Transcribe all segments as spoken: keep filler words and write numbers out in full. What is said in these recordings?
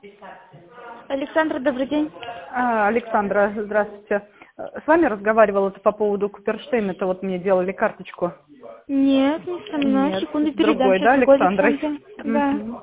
Александра, добрый день. А, Александра, здравствуйте. С вами разговаривала по поводу Куперштейн, это вот мне делали карточку. Нет, не со мной. Нет, Секунду, с передам. другой, Сейчас, да, другой Александрой? Александра. Да. Мгм.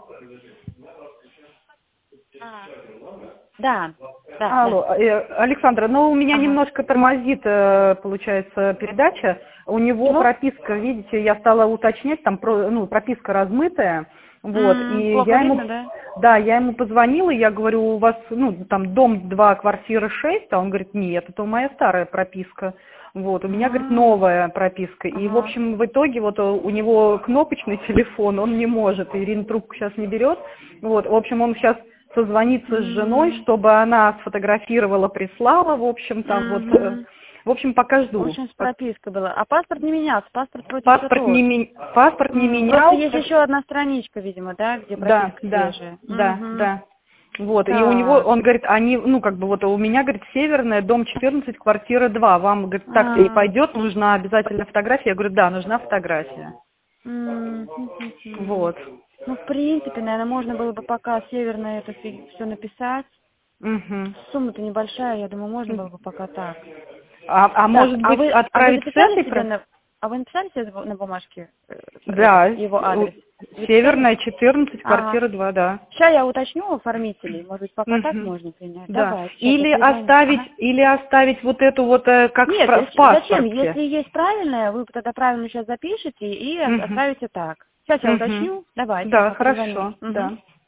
Да, да, Алло, да. э, Александра, ну у меня Ага. немножко тормозит, э, получается, передача. У него Чего? прописка, видите, я стала уточнять, там про- ну, прописка размытая. Вот, М, и плохо я ему, видно, да? да, я ему позвонила, я говорю, у вас, ну, там, дом два, квартира шесть, а он говорит, нет, это моя старая прописка. Вот, у меня, говорит, А, новая прописка. И, в Ага. общем, в итоге вот у него кнопочный телефон, он не может, Ирина трубку сейчас не берет. Вот, в общем, он сейчас созвониться с женой, М, чтобы она сфотографировала, прислала, в общем, там вот, э, мгм. в общем, пока В жду. общем, с пропиской была. А паспорт не менялся, паспорт вроде все Паспорт не, тот. ми- паспорт не М, Просто есть менялся. еще одна страничка, видимо, да, где Да, прописка да, свежая. да, Угу. да. Вот, и у него, Так. он говорит, они, ну, как бы вот у меня, говорит, Северная, дом четырнадцать, квартира два. Вам, говорит, так-то и А, пойдет, нужна обязательно фотография. Я говорю, да, нужна фотография. м, хм, хм, хм. Вот. Ну, в принципе, наверное, можно было бы пока северное это все написать. Мгм. Сумма-то небольшая, я думаю, можно было бы пока так. А, а Так, может а быть, вы, а вы отправить с записали этой? себе про- на, а вы написали себе на бумажке э, этот, Да, его у- адрес? Записали? Северная, четырнадцать, Ага. квартира два, да. Сейчас я уточню у оформителей, может быть, пока так Мгм. можно принять. Да. Давайте, сейчас я Или перезвоню. оставить, Ага. или оставить вот эту вот, э, как в, Нет, пра- в э, зачем? паспорте. Если есть правильное, вы тогда правильно сейчас запишите и Мгм. оставите так. Сейчас я Мгм. уточню. Давайте, Да, ага, перезвоню. хорошо, Угу. да.